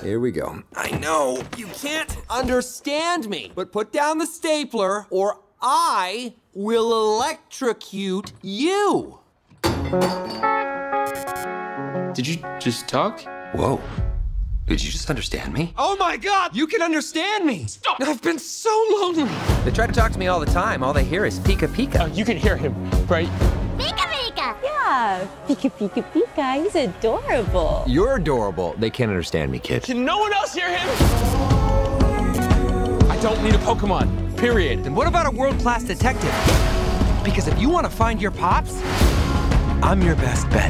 Here we go. I know you can't understand me, but put down the stapler or I will electrocute you. Did you just talk? Whoa. Did you just understand me? Oh my God, you can understand me. Stop. I've been so lonely. They try to talk to me all the time. All they hear is pika pika. You can hear him, right? Pika Pika! Yeah, Pika Pika Pika, he's adorable. You're adorable. They can't understand me, kid. Can no one else hear him? I don't need a Pokemon, period. Then what about a world-class detective? Because if you want to find your pops, I'm your best bet.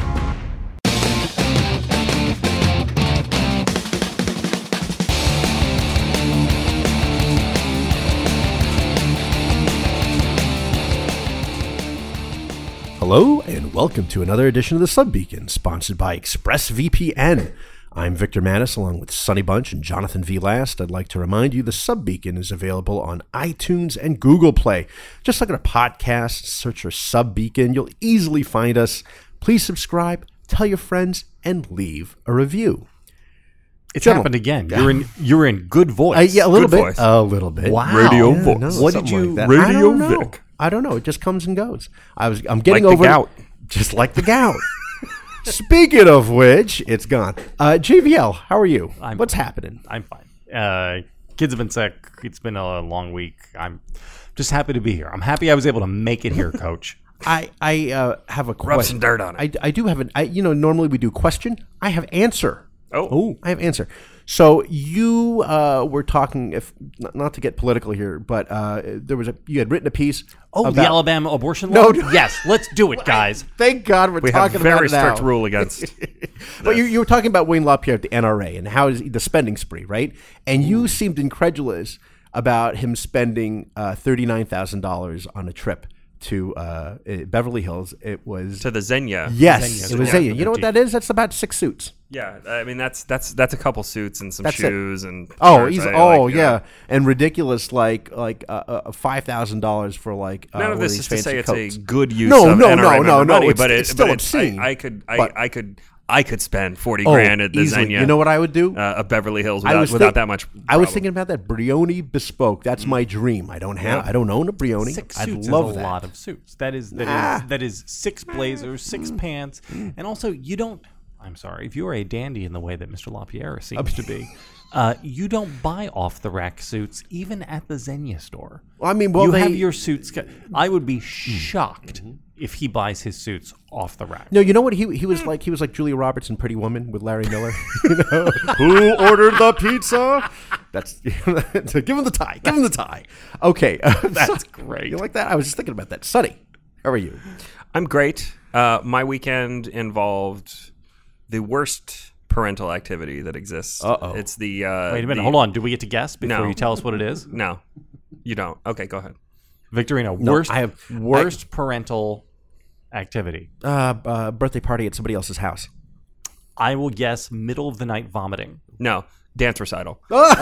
Hello, and welcome to another edition of the Subbeacon, sponsored by ExpressVPN. I'm Victor Mattis, along with Sonny Bunch and Jonathan V. Last. I'd like to remind you the Subbeacon is available on iTunes and Google Play. Just look at a podcast, search for Subbeacon. You'll easily find us. Please subscribe, tell your friends, and leave a review. It's happened again. You're in good voice. Yeah, a little Good bit. voice. A little bit. Wow. Radio Yeah, voice. no, what did you? Like that. Radio I don't know. Vic. I don't know. It just comes and goes. I'm getting Like over the gout. just like the gout. Speaking of which, it's gone. JVL, how are you? What's happening? I'm fine. Kids have been sick. It's been a long week. I'm just happy to be here. I'm happy I was able to make it here, Coach. I have a question. Rub some dirt on it. I do have normally we do question. I have answer. Oh. I have answer. So you were talking, if not to get political here, but you had written a piece. Oh, about, the Alabama abortion law? No. Yes, let's do it, guys. Thank God we're We talking have a very about it now. strict rule against. But you were talking about Wayne LaPierre at the NRA and how is the spending spree, right? And you seemed incredulous about him spending $39,000 on a trip to Beverly Hills. It was to the Xenia. Yes, it was Yeah. Xenia. You know what that is? That's about 6 suits. Yeah, I mean that's a couple suits and some That's shoes and. Oh, shirts. and ridiculous like $5,000 for like None of one this these is to say fancy it's coats. a good use No, of no, NRA member money, it's, but it's still but obscene. I could spend 40 grand at the easily. Xenia. You know what I would do? Of Beverly Hills I was without that much. I was problem. thinking about that Brioni bespoke. That's my dream. I don't own a Brioni. 6 I'd suits love is a that. lot of suits. That is 6 blazers, 6 pants, and also you don't. I'm sorry, if you're a dandy in the way that Mr. LaPierre seems to be, you don't buy off the rack suits even at the Xenia store. Well, I mean, you have your suits. I would be shocked if he buys his suits off the rack. No, you know what he was like? He was like Julia Roberts in Pretty Woman with Larry Miller. You know? Who ordered the pizza? That's so give him the tie. Give him the tie. Okay, That's great. You like that? I was just thinking about that. Sonny, how are you? I'm great. My weekend involved the worst parental activity that exists. Uh-oh. It's the. Wait a minute. Hold on. Do we get to guess before No. you tell us what it is? No, you don't. Okay, go ahead. Victorino, worst parental activity. Birthday party at somebody else's house. I will guess middle of the night vomiting. No, dance recital.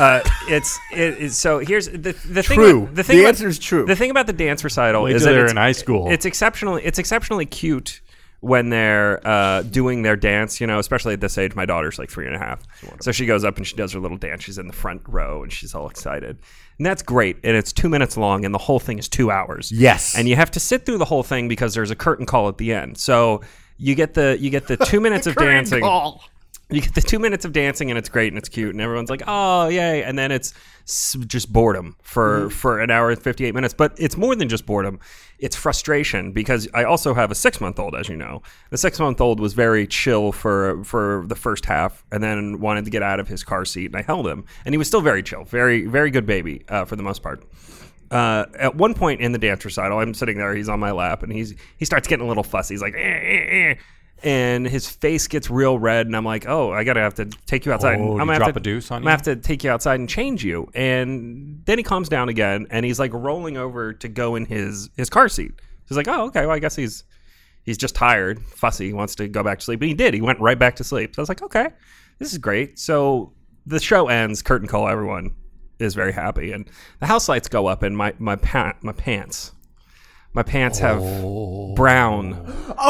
So here's the thing. True. The about- answer is true. The thing about the dance recital Wait is till that they're it's in high school. It's exceptionally cute when they're doing their dance. You know, especially at this age. My daughter's like 3.5, so she goes up and she does her little dance. She's in the front row and she's all excited, and that's great. And it's 2 minutes long, and the whole thing is 2 hours. Yes. and you have to sit through the whole thing because there's a curtain call at the end. So you get the 2 minutes of dancing. You get the 2 minutes of dancing, and it's great, and it's cute, and everyone's like, "Oh, yay!" And then it's just boredom for an hour and 58 minutes. But it's more than just boredom; it's frustration because I also have a 6-month-old, as you know. The 6-month-old was very chill for the first half, and then wanted to get out of his car seat, and I held him, and he was still very chill, very very good baby for the most part. At one point in the dance recital, I'm sitting there, he's on my lap, and he starts getting a little fussy. He's like, and his face gets real red, and I'm like, oh, I have to take you outside. Oh, I'm you gonna drop have to, a deuce on I'm you? gonna have to take you outside and change you. And then he calms down again, and he's like rolling over to go in his car seat. He's like, oh, okay, well, I guess he's just tired, fussy, he wants to go back to sleep. And he did. He went right back to sleep. So I was like, okay, this is great. So the show ends, curtain call, everyone is very happy, and the house lights go up, and my pants. My pants have brown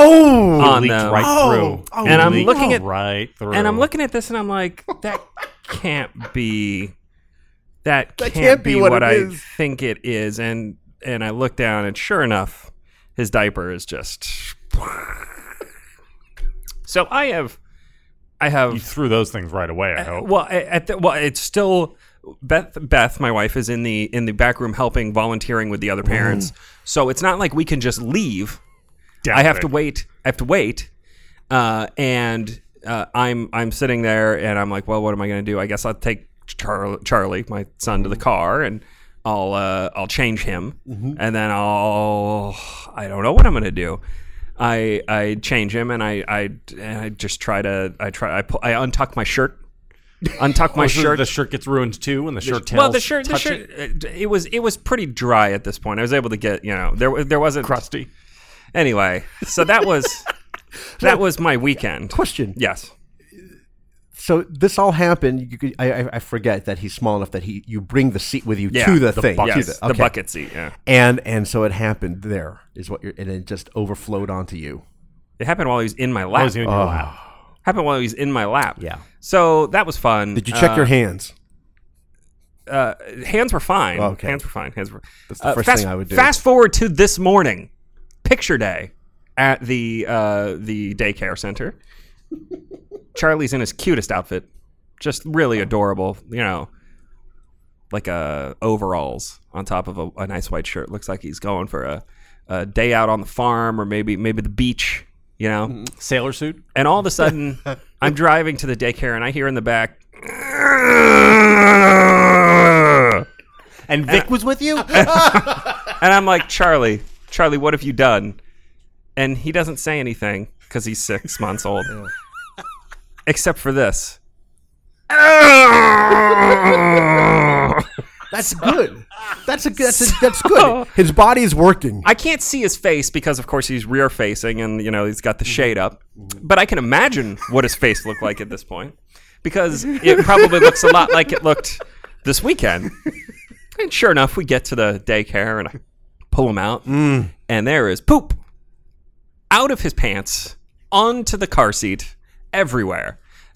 on leaked them. right through. And I'm looking at right through. and I'm looking at this, and I'm like, that can't be. That That can't be what it I is." think it is. And I look down, and sure enough, his diaper is just. So I have. You threw those things right away, I hope. Well, it's still Beth, my wife, is in the back room helping, volunteering with the other parents. So it's not like we can just leave. I have to wait. And I'm sitting there, and I'm like, well, what am I going to do? I guess I'll take Charlie, my son, to the car, and I'll change him, and then I don't know what I'm going to do. I change him, and I just I untuck my shirt. So the shirt gets ruined too, and the shirt tails. Well, the shirt. It was pretty dry at this point. I was able to get, there wasn't crusty. Anyway, so that was my weekend. Question. Yes. So this all happened. I forget that he's small enough that you bring the seat with you to the thing. Bucket, the bucket seat. Yeah. And so it happened. There is what and it just overflowed onto you. It happened while he was in my lap. Happened while he was in my lap. Yeah. So that was fun. Did you check your hands? Hands were fine. Oh, okay. Hands were fine. That's the first thing I would do. Fast forward to this morning, picture day at the daycare center. Charlie's in his cutest outfit, just really adorable. Like overalls on top of a nice white shirt. Looks like he's going for a day out on the farm, or maybe the beach. Sailor suit. And all of a sudden, I'm driving to the daycare, and I hear in the back, and Vic was with you? And I'm like, Charlie, what have you done? And he doesn't say anything because he's 6 months old. Yeah. Except for this. That's good. That's good. His body is working. I can't see his face because, of course, he's rear facing, and he's got the shade up. But I can imagine what his face looked like at this point, because it probably looks a lot like it looked this weekend. And sure enough, we get to the daycare, and I pull him out, and there is poop out of his pants onto the car seat everywhere.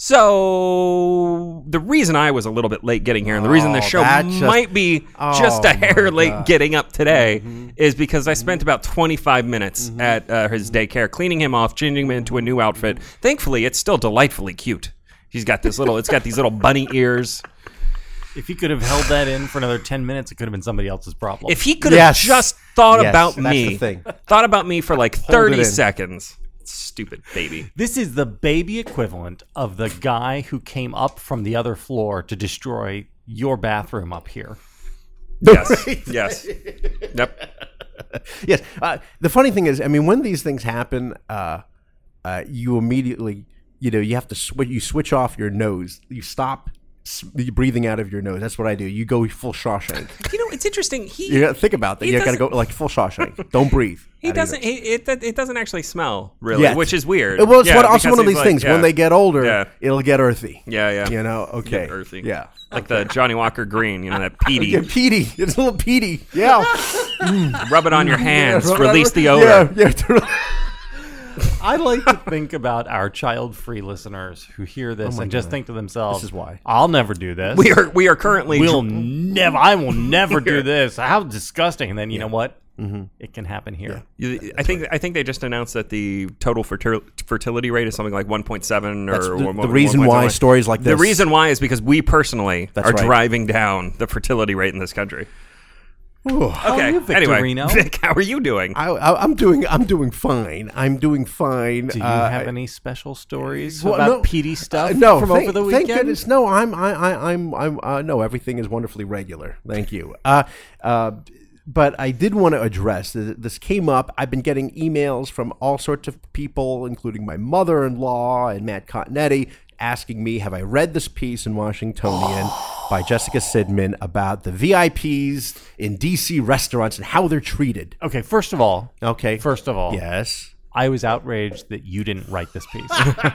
So the reason I was a little bit late getting here, and the reason the show might be just a hair late getting up today, is because I spent about 25 minutes at his daycare cleaning him off, changing him into a new outfit. Thankfully, it's still delightfully cute. It's got these little bunny ears. If he could have held that in for another 10 minutes, it could have been somebody else's problem. If he could have just thought about me, thought about me for like 30 seconds. Stupid baby. This is the baby equivalent of the guy who came up from the other floor to destroy your bathroom up here. Yes. Yes. Yep. Yes. The funny thing is, I mean, when these things happen, you immediately, you have to switch off your nose. You stop breathing out of your nose. That's what I do. You go full Shawshank. It's interesting. You got to think about that. You got to go like full Shawshank. Don't breathe. He doesn't. It doesn't actually smell really, which is weird. Well, it's also one of these things. When they get older, it'll get earthy. Yeah. Okay. Earthy. Yeah. Like the Johnny Walker Green. That peaty. Yeah, peaty. It's a little peaty. Yeah. Rub it on your hands. Release the odor. Yeah. I like to think about our child-free listeners who hear this and just think to themselves, "This is why I'll never do this." We are currently. I will never do this. How disgusting! And then you know what? It can happen here. Yeah. I think they just announced that the total fertility rate is something like 1.7 or the reason why stories like this. The reason why is because we personally are driving down the fertility rate in this country. Ooh. How are you, Victorino? Vic, how are you doing? I'm doing fine. I'm doing fine. Do you have any special stories about PD stuff from over the weekend? Thank goodness. No, I'm no, everything is wonderfully regular. Thank you. But I did want to address this came up. I've been getting emails from all sorts of people, including my mother-in-law and Matt Continetti, asking me, have I read this piece in Washingtonian by Jessica Sidman about the VIPs in D.C. restaurants and how they're treated? Okay, first of all. Yes. I was outraged that you didn't write this piece.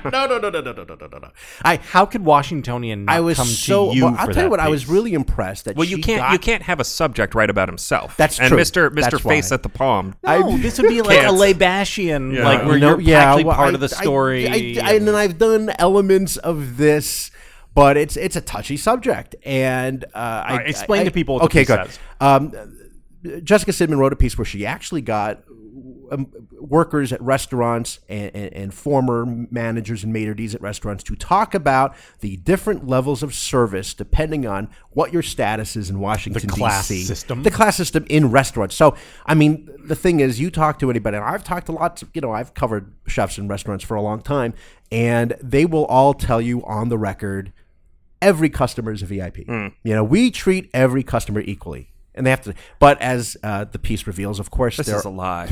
No. How could Washingtonian not come to you for I'll tell you what, piece? I was really impressed that you can't have a subject write about himself. That's and true. Mr. Face at the Palm. No, this would be like a Labachian, like where you're actually part of the story. And then I've done elements of this, but it's a touchy subject, and explain to people what the piece says. Jessica Sidman wrote a piece where she actually got workers at restaurants and former managers and maitre d's at restaurants to talk about the different levels of service depending on what your status is in Washington, D.C. The class system in restaurants. So, I mean, the thing is, you talk to anybody, and I've talked to lots of, I've covered chefs in restaurants for a long time, and they will all tell you on the record, every customer is a VIP. We treat every customer equally. And they have to, but as the piece reveals, of course, this is a lie.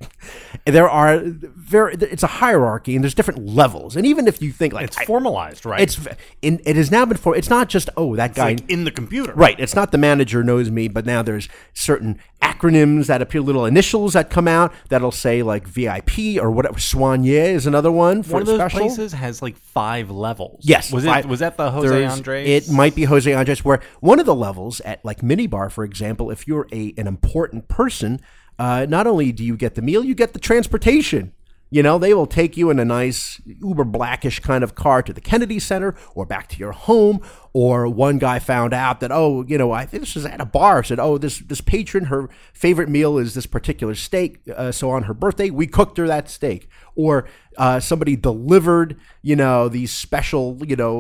It's a hierarchy, and there's different levels. And even if you think like it's formalized, right? It has now been it's not just that guy like in the computer, right? It's not the manager knows me, but now there's certain acronyms that appear, little initials that come out that'll say like VIP or whatever. Soigné is another one. One of those places has like 5 levels. Yes, was that the Jose Andres? It might be Jose Andres, where one of the levels at like Minibar, for example. If you're an important person, not only do you get the meal, you get the transportation. They will take you in a nice uber blackish kind of car to the Kennedy Center or back to your home. Or one guy found out that, I think this was at a bar, said, this patron, her favorite meal is this particular steak. So on her birthday, we cooked her that steak. Or somebody delivered, these special,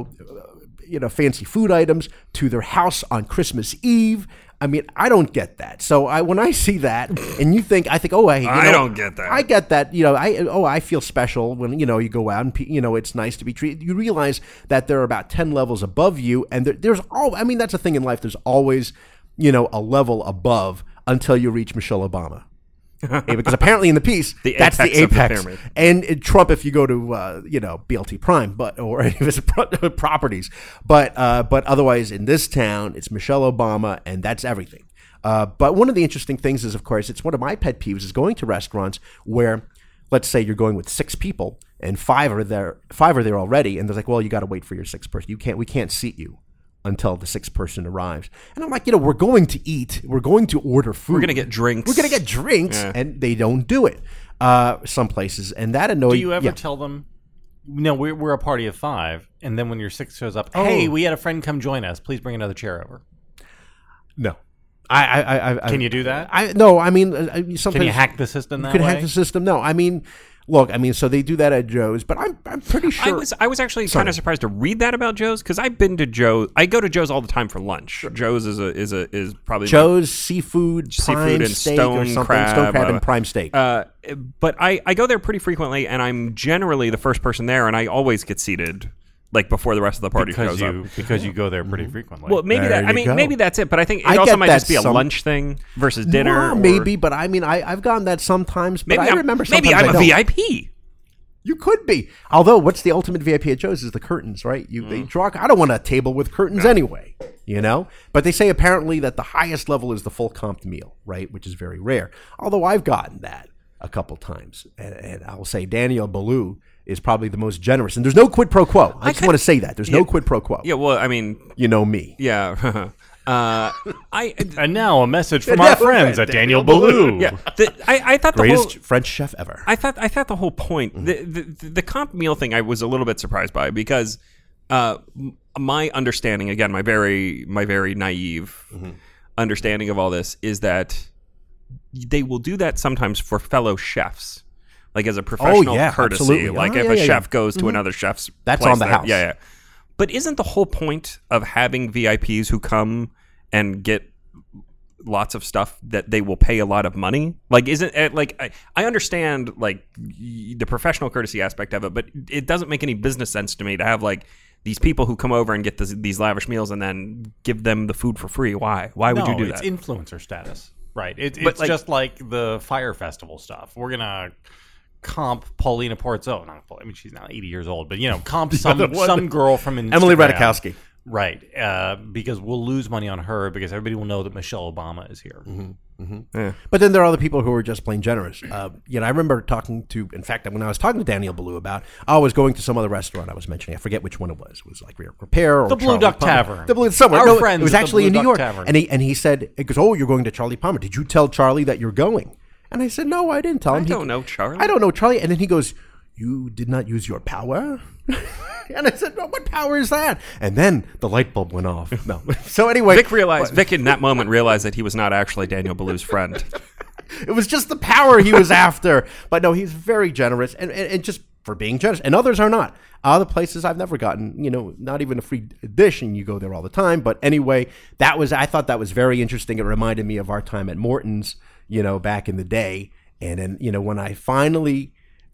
fancy food items to their house on Christmas Eve. I mean, I don't get that. So when I see that, and I think, I don't get that. I get that. I feel special when you go out and it's nice to be treated. You realize that there are about 10 levels above you, and that's a thing in life. There's always a level above until you reach Michelle Obama. Because apparently in the piece, that's the apex. And Trump, if you go to BLT Prime, or any of his properties, but otherwise in this town, it's Michelle Obama, and that's everything. But one of the interesting things is, of course, it's one of my pet peeves is going to restaurants where, let's say you're going with 6 people and 5 are there already, and they're like, well, you got to wait for your 6th person. We can't seat you until the 6th person arrives. And I'm like, we're going to eat. We're going to order food. We're going to get drinks. Yeah. And they don't do it. Some places. And that annoys. Do you ever tell them, no, we're a party of 5, and then when your 6th shows up, hey, we had a friend come join us. Please bring another chair over. No. Can you do that? No, I mean, sometimes. Can you hack the system that way? You can hack the system. No, I mean, look, so they do that at Joe's, but I'm pretty sure. I was actually kind of surprised to read that about Joe's, because I've been to Joe's. I go to Joe's all the time for lunch. Sure. Joe's is probably Joe's seafood prime and steak stone or something. Crab, stone crab and prime steak. But I go there pretty frequently, and I'm generally the first person there, and I always get seated like before the rest of the party shows up. Because you go there pretty frequently. Well, maybe maybe that's it. But I think it also might just be a lunch thing versus dinner. Well, maybe, but I mean, I've gone that sometimes. But I remember sometimes maybe I'm a VIP. You could be. Although, what's the ultimate VIP at Joe's is the curtains, right? They draw. I don't want a table with curtains anyway, But they say apparently that the highest level is the full comped meal, right? Which is very rare. Although I've gotten that a couple times. And I will say Daniel Boulou is probably the most generous. And there's no quid pro quo. I just want to say that. There's no quid pro quo. Yeah, well, I mean... You know me. Yeah. And now a message from our friends at Daniel Boulou. Yeah, I thought the greatest French chef ever. I thought the whole point, the comp meal thing, I was a little bit surprised by, because my understanding, again, my very naive understanding of all this is that they will do that sometimes for fellow chefs, like as a professional courtesy. Absolutely. Like if a chef goes to another chef's that's place, on the house. Yeah. But isn't the whole point of having VIPs who come and get lots of stuff that they will pay a lot of money? Like, isn't it like I understand like the professional courtesy aspect of it, but it doesn't make any business sense to me to have like these people who come over and get these lavish meals and then give them the food for free. Why would you do that? It's influencer status, right? It's like, just like the Fire Festival stuff. We're gonna comp Paulina Porzzo. I mean, she's now 80 years old, but comp some girl from Instagram. Emily Ratajkowski. Right, because we'll lose money on her because everybody will know that Michelle Obama is here. Yeah. But then there are other people who are just plain generous. I remember talking to, in fact, when I was talking to Daniel Boulou about, I was going to some other restaurant I was mentioning. I forget which one it was. It was like Repair or the Blue Duck Tavern. The Blue somewhere. Our friends. It was actually in New York. Tavern. And he said, it goes, oh, you're going to Charlie Palmer. Did you tell Charlie that you're going? And I said, no, I didn't tell him. I don't know Charlie. I don't know Charlie. And then he goes, you did not use your power? And I said, what power is that? And then the light bulb went off. No. So anyway. Vic in that moment realized that he was not actually Daniel Boulud's friend. It was just the power he was after. But no, he's very generous and just for being generous. And others are not. Other places I've never gotten, not even a free dish, and you go there all the time. But anyway, I thought that was very interesting. It reminded me of our time at Morton's, back in the day. And then, when I finally,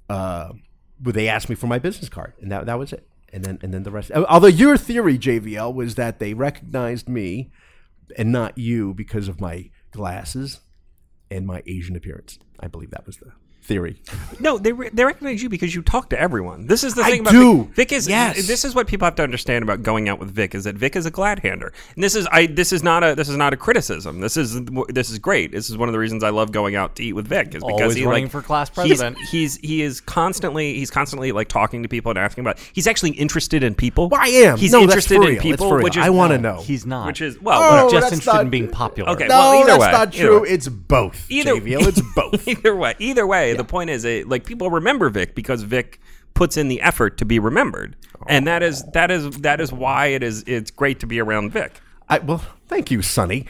they asked me for my business card, and that was it. And then the rest. Although your theory, JVL, was that they recognized me and not you because of my glasses and my Asian appearance. I believe that was the theory. No, they recognize you because you talk to everyone. This is the thing I about do. Vic. Is Yes. This is what people have to understand about going out with Vic, is that Vic is a glad hander. And this is not a criticism. This is great. This is one of the reasons I love going out to eat with Vic, is because Always he running for class president. He's constantly like talking to people and asking about. He's actually interested in people. Well, I am. He's No, that's interested for in real. people, It's for real. which is I want to know. He's not. Which is Oh, just that's interested not- in being popular. Okay. No, Well, either that's way, not either true. way. It's both, JVL. It's both. Either way, the point is, like, people remember Vic because Vic puts in the effort to be remembered, and that is why it's great to be around Vic. Well, thank you, Sonny.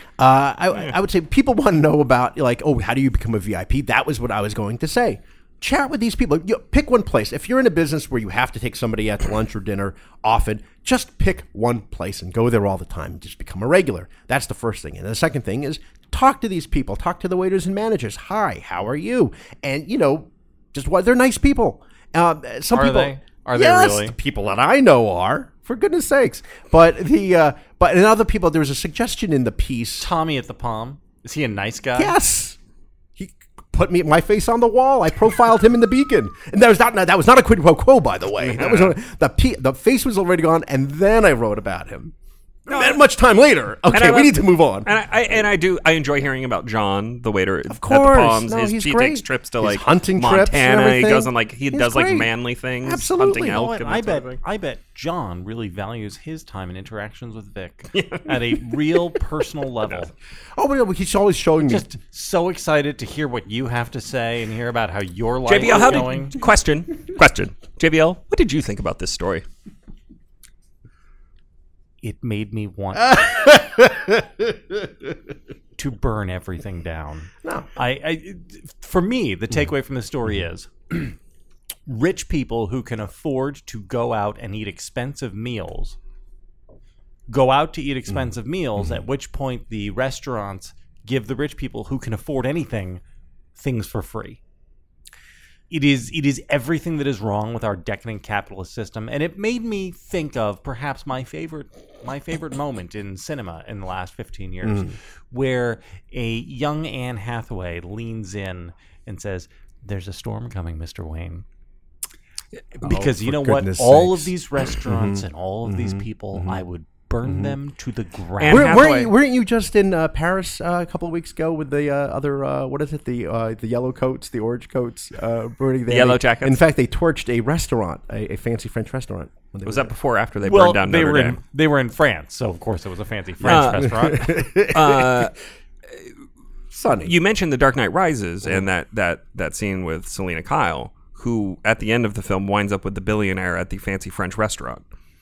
I would say people want to know about, like, how do you become a VIP? That was what I was going to say. Chat with these people. Pick one place. If you're in a business where you have to take somebody out to lunch or dinner often, just pick one place and go there all the time. Just become a regular. That's the first thing. And the second thing is talk to these people. Talk to the waiters and managers. Hi, how are you? And, just why they're nice people. Some Are people they? Are they yes, really? The people that I know are, for goodness sakes. But but in other people, there was a suggestion in the piece. Tommy at the Palm. Is he a nice guy? Yes, he put my face on the wall. I profiled him in the Beacon, and that was not a quid pro quo, by the way. That was the face was already gone, and then I wrote about him. Not much time later. Okay, we need to move on. And I enjoy hearing about John, the waiter at the course. Palms. No, he's he great. takes trips to His like hunting trips and Montana. He everything. goes on he He's does great. like manly things, Absolutely. hunting elk. You know and what? that sort of thing. I bet John really values his time and interactions with Vic at a real personal level. Oh, but he's always showing me. Just so excited to hear what you have to say and hear about how your life JVL, is going. question. JVL, what did you think about this story? It made me want to burn everything down. No. For me, the takeaway from the story is rich people who can afford to go out and eat expensive meals go out to eat expensive meals, at which point the restaurants give the rich people who can afford anything things for free. It is everything that is wrong with our decadent capitalist system, and it made me think of perhaps my favorite moment in cinema in the last 15 years, where a young Anne Hathaway leans in and says, "There's a storm coming, Mr. Wayne." Because you know what? All of these restaurants and all of these people, I would burn them to the ground. Weren't you just in Paris a couple of weeks ago with the other what is it, the yellow coats, the orange coats, burning the yellow jackets? In fact, they torched a restaurant, a fancy French restaurant. Was that before or after they burned down Notre Dame? They were in France, so of course it was a fancy French restaurant. Sonny, you mentioned The Dark Knight Rises and that scene with Selena Kyle, who at the end of the film winds up with the billionaire at the fancy French restaurant.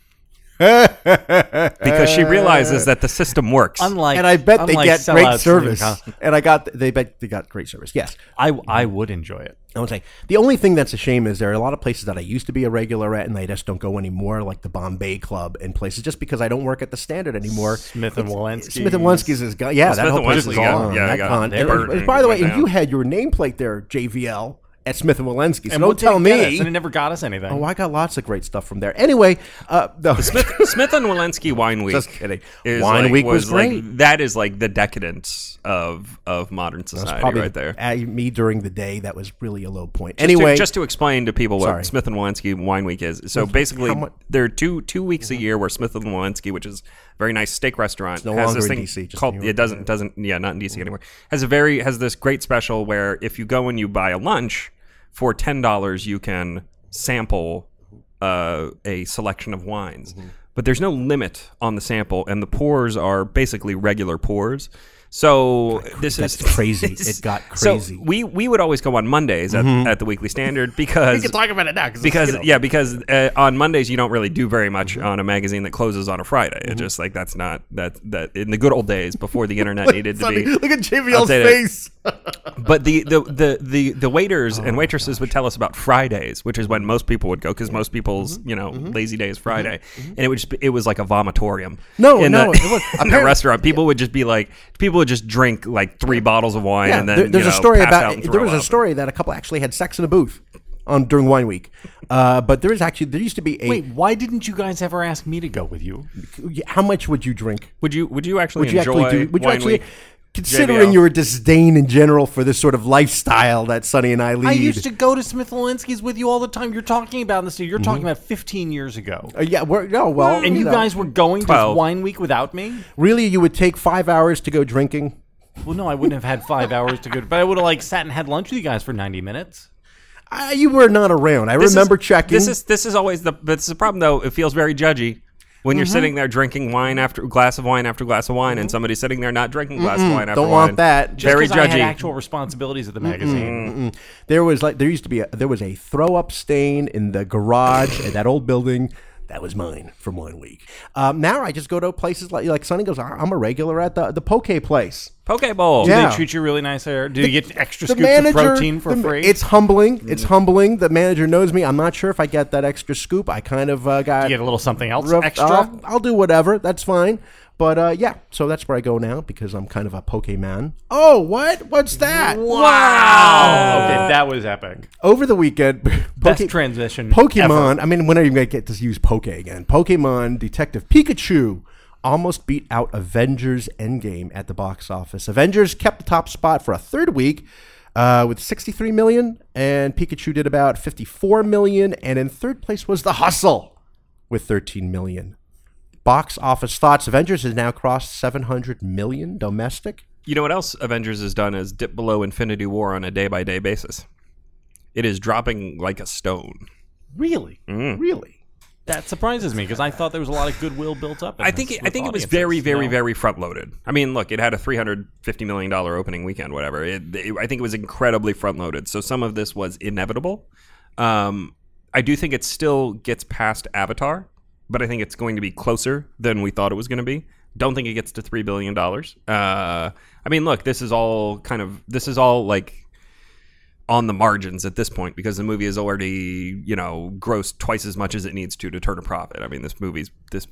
Because she realizes that the system works. and I bet they get great service. And they bet they got great service. Yes, I would enjoy it. I would say the only thing that's a shame is there are a lot of places that I used to be a regular at and I just don't go anymore, like the Bombay Club and places, just because I don't work at the Standard anymore. Smith and Wollensky's is gone. Yeah, that whole place is gone. Yeah, And by the way, and you had your nameplate there, JVL. At Smith and Wollensky's. So and don't tell me. And it never got us anything. Oh, I got lots of great stuff from there. Anyway, no. Smith and Wollensky Wine Week. Just kidding. Wine Week was great. That is like the decadence of modern society right there. Me during the day, that was really a low point. Anyway, just to explain to people what Smith and Wollensky Wine Week is. So basically, there are two weeks a year where Smith and Wollensky, which is a very nice steak restaurant, it's no has longer this in thing DC, called not in DC anymore. Has this great special where if you go and you buy a lunch, for $10, you can sample a selection of wines. But there's no limit on the sample, and the pours are basically regular pours. So That's crazy. It got crazy. So we would always go on Mondays at the Weekly Standard because We can talk about it now because on Mondays you don't really do very much on a magazine that closes on a Friday. It's just like that's not that in the good old days before the internet needed to be. Look at JVL's face. But the waiters and waitresses would tell us about Fridays, which is when most people would go because most people's lazy day is Friday, and it was like a vomitorium. No, in it was in the restaurant. People would just drink like 3 bottles of wine and then there's a story pass out about and there throw was a up. story that a couple actually had sex in a booth during wine week. But there used to be a Wait, why didn't you guys ever ask me to go with you? how much would you drink? Would you actually Would you enjoy actually do? Would you wine actually? week? Considering JVL? your disdain in general for this sort of lifestyle that Sonny and I lead. I used to go to Smith Lewinsky's with you all the time. You're talking about this. You're talking about 15 years ago. And And you guys were going to 12. Wine Week without me? really, you would take 5 hours to go drinking. Well, no, I wouldn't have had 5 hours to go. But I would have sat and had lunch with you guys for 90 minutes. You were not around. I remember checking. This is always the problem though. It feels very judgy when you're sitting there drinking wine after glass of wine after glass of wine, and somebody's sitting there not drinking glass of wine after Don't wine. want that. Just Very 'cause I had judgy. actual responsibilities at the magazine. There was a throw up stain in the garage at that old building. That was mine from 1 week. Now I just go to places like Sonny goes. I'm a regular at the Poke place. Poke Bowl. Do Yeah. they treat you really nice there? Do you get extra The scoops manager, of protein for free? It's humbling. It's humbling. The manager knows me. I'm not sure if I get that extra scoop. I kind of got you get a little something else roughed extra? off. I'll do whatever. That's fine. But yeah, so that's where I go now because I'm kind of a Pokemon. Oh, what? What's that? Wow! Okay, that was epic. Over the weekend, Best transition Pokemon. ever. I mean, when are you going to get to use Poke again? Pokemon Detective Pikachu almost beat out Avengers Endgame at the box office. Avengers kept the top spot for a third week with 63 million, and Pikachu did about 54 million, and in third place was The Hustle with 13 million. Box office thoughts: Avengers has now crossed 700 million domestic. You know what else Avengers has done is dip below Infinity War on a day-by-day basis. It is dropping like a stone. Really? Really? That surprises me because I thought there was a lot of goodwill built up. I think it was very, very, very front-loaded. I mean, look, it had a $350 million opening weekend, whatever. I think it was incredibly front-loaded. So some of this was inevitable. I do think it still gets past Avatar, but I think it's going to be closer than we thought it was going to be. Don't think it gets to $3 billion. I mean, look, this is all like on the margins at this point because the movie is already, grossed twice as much as it needs to turn a profit. I mean, this movie's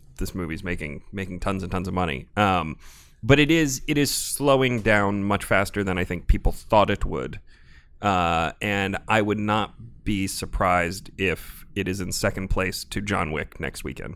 making tons and tons of money. But it is slowing down much faster than I think people thought it would. And I would not be surprised if it is in second place to John Wick next weekend.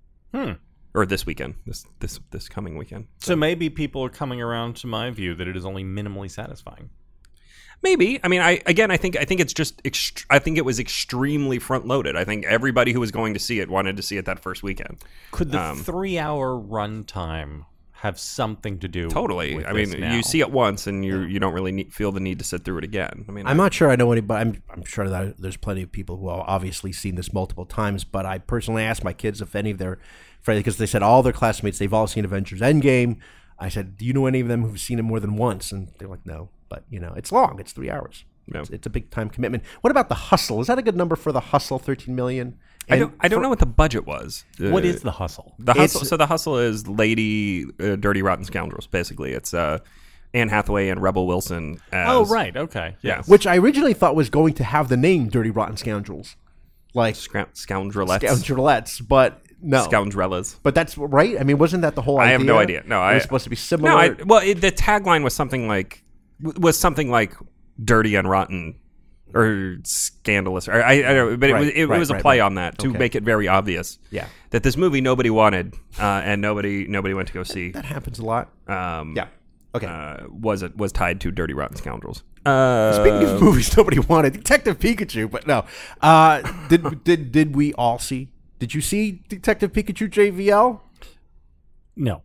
Or this weekend, this coming weekend. So maybe people are coming around to my view that it is only minimally satisfying. Maybe. I mean, I think it's just. I think it was extremely front loaded. I think everybody who was going to see it wanted to see it that first weekend. Could the 3-hour runtime have something to do? Totally. with I mean, this now? you see it once, and you don't really feel the need to sit through it again. I mean, I'm not sure I know anybody. I'm sure that there's plenty of people who have obviously seen this multiple times, but I personally asked my kids if any of their friends, because they said all their classmates, they've all seen Avengers Endgame. I said, do you know any of them who've seen it more than once? And they're like, no. But, it's long. It's 3 hours. Yeah. It's a big time commitment. What about The Hustle? Is that a good number for The Hustle, 13 million? I don't know what the budget was. What is The Hustle? The Hustle. So The Hustle is Lady Dirty Rotten Scoundrels, basically. It's Anne Hathaway and Rebel Wilson. Oh, right. Okay. Yeah. Which I originally thought was going to have the name Dirty Rotten Scoundrels. Like Scoundrelettes. Scoundrelettes, but no. Scoundrellas. But that's right. I mean, wasn't that the whole idea? I have no idea. No, it was supposed to be similar. No, the tagline was something like dirty and rotten or scandalous. Or I don't know, but it was a play on that to make it very obvious. Yeah. That this movie nobody wanted and nobody went to go see. That happens a lot. Yeah. Okay. Was tied to Dirty Rotten Scoundrels. Speaking of movies nobody wanted, Detective Pikachu, but no. Did we all see? Did you see Detective Pikachu JVL? No.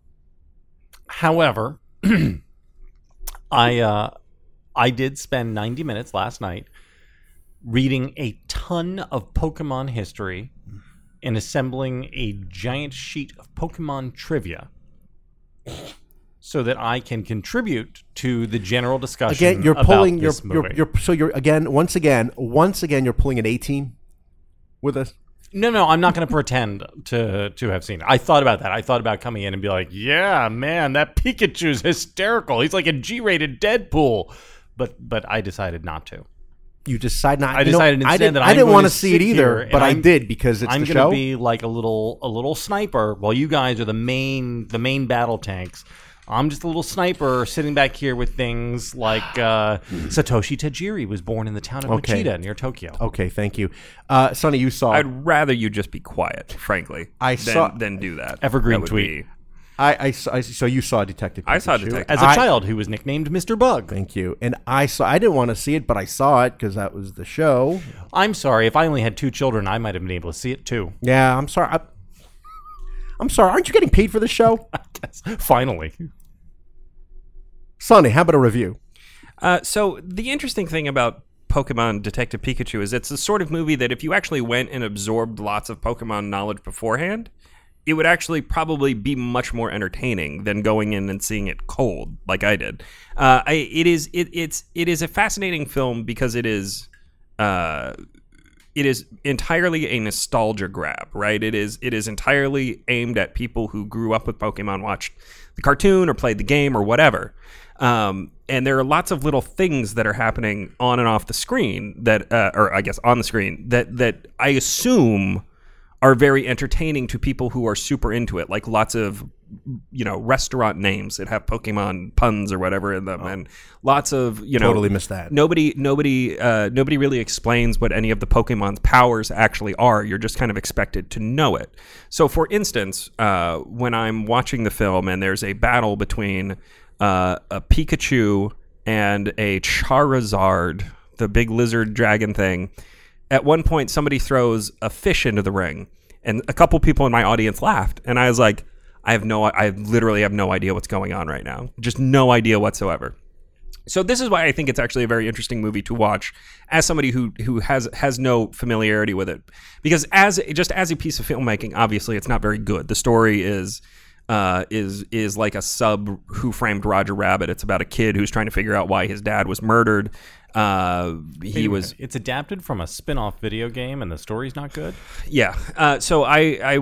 However, I did spend 90 minutes last night reading a ton of Pokemon history and assembling a giant sheet of Pokemon trivia so that I can contribute to the general discussion. Again, you're about pulling. this movie. Once again, you're pulling an 18 with us. No, I'm not going to pretend to have seen it. I thought about that. I thought about coming in and be like, yeah, man, that Pikachu's hysterical. He's like a G-rated Deadpool. But I decided not to. You decide not. I decided instead that I didn't want to to see it either, but I did because it's I'm the gonna show. be like a little sniper while you guys are the main battle tanks. I'm just a little sniper sitting back here with things like Satoshi Tajiri was born in the town of Machida near Tokyo. Okay, thank you. Sonny, you saw. I'd rather you just be quiet, frankly, than do that. Evergreen That would tweet. I so you saw Detective Pikachu. I saw Detective As a child who was nicknamed Mr. Bug. Thank you. And I didn't want to see it, but I saw it because that was the show. I'm sorry. If I only had 2 children, I might have been able to see it too. Yeah, I'm sorry. I'm sorry. Aren't you getting paid for the show? Finally. Sonny, how about a review? So the interesting thing about Pokemon Detective Pikachu is it's the sort of movie that if you actually went and absorbed lots of Pokemon knowledge beforehand, it would actually probably be much more entertaining than going in and seeing it cold like I did. It is a fascinating film because it is entirely a nostalgia grab, right? It is entirely aimed at people who grew up with Pokemon, watched the cartoon or played the game or whatever. And there are lots of little things that are happening on and off the screen that, or I guess on the screen that I assume are very entertaining to people who are super into it, like lots of, restaurant names that have Pokemon puns or whatever in them, and lots of, Totally missed that. Nobody really explains what any of the Pokemon's powers actually are. You're just kind of expected to know it. So, for instance, when I'm watching the film and there's a battle between a Pikachu and a Charizard, the big lizard dragon thing, at one point somebody throws a fish into the ring, and a couple people in my audience laughed, and I was like, I literally have no idea what's going on right now. Just no idea whatsoever. So this is why I think it's actually a very interesting movie to watch as somebody who has no familiarity with it. Because as a piece of filmmaking, obviously it's not very good. The story is like a sub Who Framed Roger Rabbit. It's about a kid who's trying to figure out why his dad was murdered. It's adapted from a spin-off video game, and the story's not good. Yeah. So a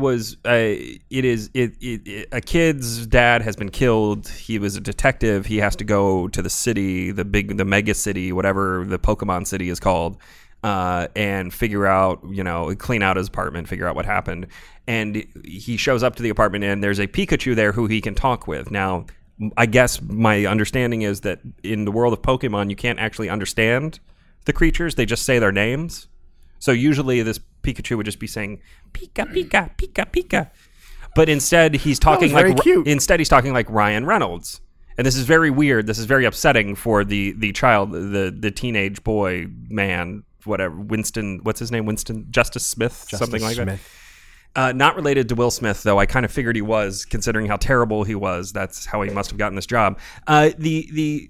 kid's dad has been killed. He was a detective. He has to go to the city, the mega city, whatever the Pokemon city is called, and figure out, clean out his apartment, figure out what happened. And he shows up to the apartment, and there's a Pikachu there who he can talk with. Now, I guess my understanding is that in the world of Pokemon, you can't actually understand the creatures. They just say their names. So usually this Pikachu would just be saying, Pika, Pika, Pika, Pika. But instead, he's talking like Ryan Reynolds. And this is very weird. This is very upsetting for the child, the teenage boy, man, whatever, Winston, what's his name? Winston Justice Smith, something like that. Not related to Will Smith, though. I kind of figured he was, considering how terrible he was. That's how he must have gotten this job. They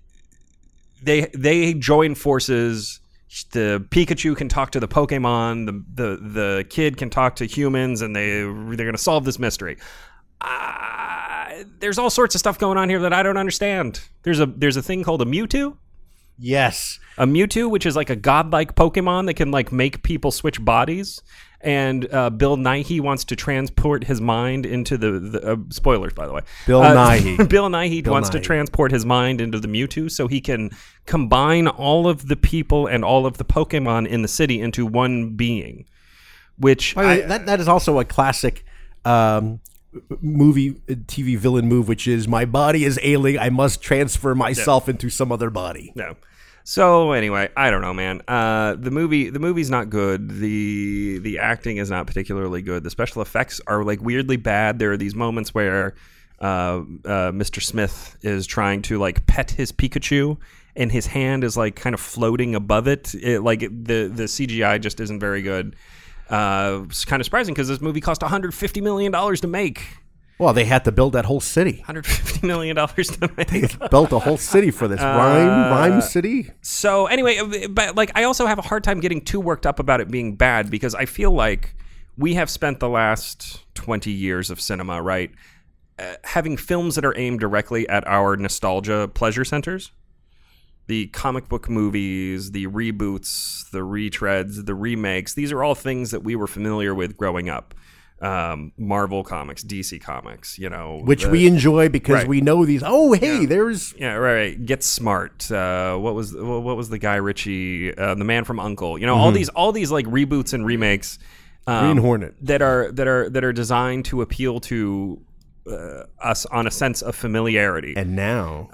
join forces. The Pikachu can talk to the Pokemon. The kid can talk to humans, and they're going to solve this mystery. There's all sorts of stuff going on here that I don't understand. There's a thing called a Mewtwo. Yes. A Mewtwo, which is like a godlike Pokemon that can like make people switch bodies. And Bill Nighy wants to transport his mind into the spoilers, by the way. Bill Nighy. Bill Nighy wants to transport his mind into the Mewtwo so he can combine all of the people and all of the Pokemon in the city into one being. Which that is also a classic movie TV villain move, which is my body is ailing, I must transfer myself into some other body. No. So anyway, I don't know, man. The movie's not good. The acting is not particularly good. The special effects are like weirdly bad. There are these moments where Mr. Smith is trying to like pet his Pikachu, and his hand is like kind of floating above it. The CGI just isn't very good. It's kind of surprising because this movie cost $150 million to make. Well, they had to build that whole city. $150 million to make. They built a whole city for this. Rhyme City. So anyway, but like I also have a hard time getting too worked up about it being bad because I feel like we have spent the last 20 years of cinema, right, having films that are aimed directly at our nostalgia pleasure centers. The comic book movies, the reboots, the retreads, the remakes, these are all things that we were familiar with growing up. Marvel Comics, DC Comics, which we enjoy because we know these. Oh, hey, there's right. Get Smart. What was the Guy Ritchie, the Man from U.N.C.L.E. All these like reboots and remakes, Green Hornet that are designed to appeal to us on a sense of familiarity. And now,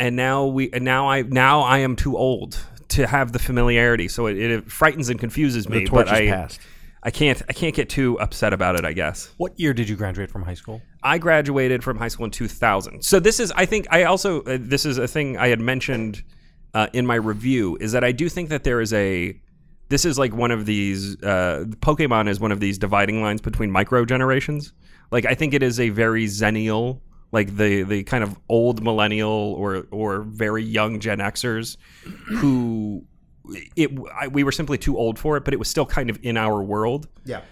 I am too old to have the familiarity, so it frightens and confuses me. The torch is passed. I can't get too upset about it, I guess. What year did you graduate from high school? I graduated from high school in 2000. So this is, I think, this is a thing I had mentioned in my review, is that I do think that this is like one of these, Pokemon is one of these dividing lines between micro generations. Like, I think it is a very Zennial, like the kind of old millennial or very young Gen Xers who... we were simply too old for it, but it was still kind of in our world. Yeah.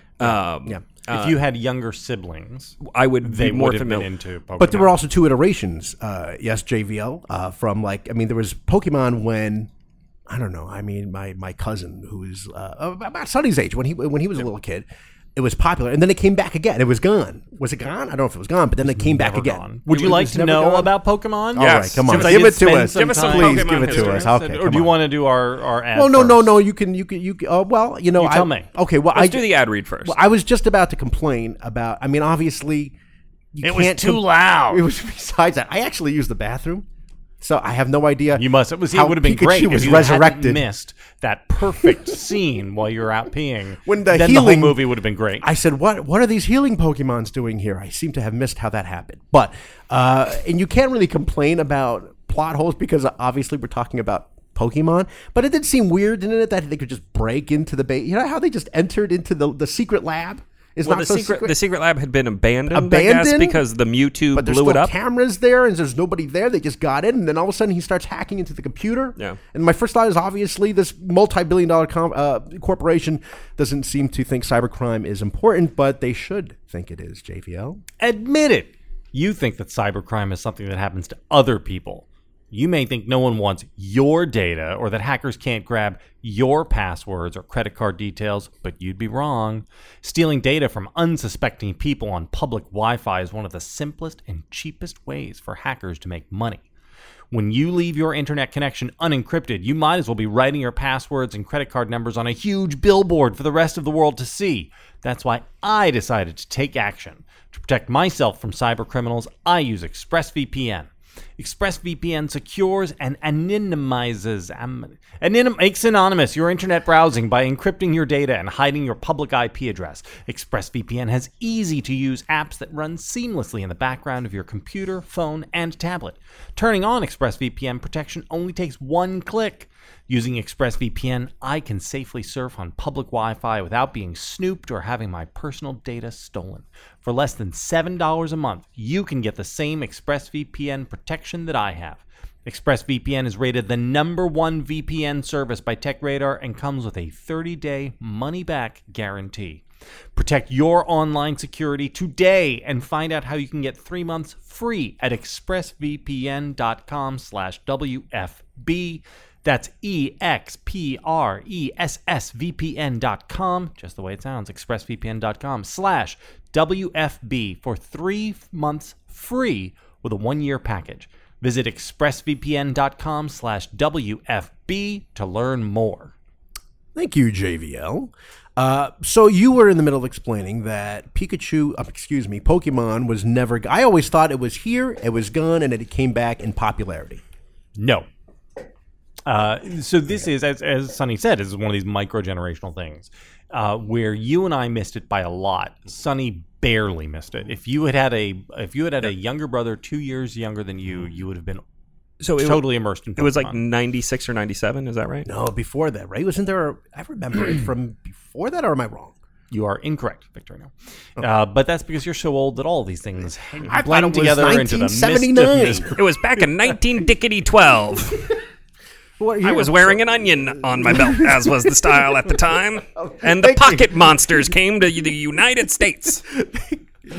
If you had younger siblings, I would be more familiar into Pokemon. But there were also two iterations. Yes, JVL. From there was Pokemon when, I don't know. I mean, my cousin who is about Sonny's age when he was a little kid. It was popular, and then it came back again. It was gone. Was it gone? I don't know if it was gone, but then it came back again. Gone. Would you like to know about Pokemon? All right, come on, give it to us. Give us some please. Pokemon Give it to us. Okay, or do you want to do our ad? Well, no. You can. You tell me. Okay, well, let's do the ad read first. Well, I was just about to complain about. I mean, obviously, it was too loud. It was. Besides that, I actually used the bathroom. So I have no idea. You must. It would have been Pikachu great was if you resurrected. hadn't missed that perfect scene while you're out peeing. When then the whole movie would have been great. I said, "What are these healing Pokemons doing here?" I seem to have missed how that happened. But and you can't really complain about plot holes because obviously we're talking about Pokemon. But it did seem weird, didn't it, that they could just break into the base? You know how they just entered into the secret lab? The secret lab had been abandoned, I guess, because the Mewtwo but blew it up. There's cameras there, and there's nobody there. They just got in, and then all of a sudden he starts hacking into the computer. Yeah. And my first thought is obviously this multi-billion-dollar corporation doesn't seem to think cybercrime is important, but they should think it is, JVL. Admit it. You think that cybercrime is something that happens to other people. You may think no one wants your data or that hackers can't grab your passwords or credit card details, but you'd be wrong. Stealing data from unsuspecting people on public Wi-Fi is one of the simplest and cheapest ways for hackers to make money. When you leave your internet connection unencrypted, you might as well be writing your passwords and credit card numbers on a huge billboard for the rest of the world to see. That's why I decided to take action. To protect myself from cybercriminals, I use ExpressVPN. ExpressVPN secures and makes anonymous your internet browsing by encrypting your data and hiding your public IP address. ExpressVPN has easy-to-use apps that run seamlessly in the background of your computer, phone, and tablet. Turning on ExpressVPN protection only takes one click. Using ExpressVPN, I can safely surf on public Wi-Fi without being snooped or having my personal data stolen. For less than $7 a month, you can get the same ExpressVPN protection that I have. ExpressVPN is rated the #1 VPN service by TechRadar and comes with a 30-day money-back guarantee. Protect your online security today and find out how you can get 3 months free at expressvpn.com/WFB. That's expressvpn.com, just the way it sounds, expressvpn.com/WFB for 3 months free with a 1-year package. Visit expressvpn.com/WFB to learn more. Thank you, JVL. So you were in the middle of explaining that Pokemon was never... I always thought it was here, it was gone, and it came back in popularity. No. So this is, as Sonny said, this is one of these micro-generational things where you and I missed it by a lot. Sonny barely missed it. If you had a younger brother 2 years younger than you, you would have been totally immersed in Pokemon. It was like 96 or 97, is that right? No, before that, right? Wasn't there... I remember it from before that, or am I wrong? You are incorrect, Victorino. But that's because you're so old that all these things I blend together into the mist of 1979. It was back in 1912. I was wearing an onion on my belt, as was the style at the time. And the pocket monsters came to the United States.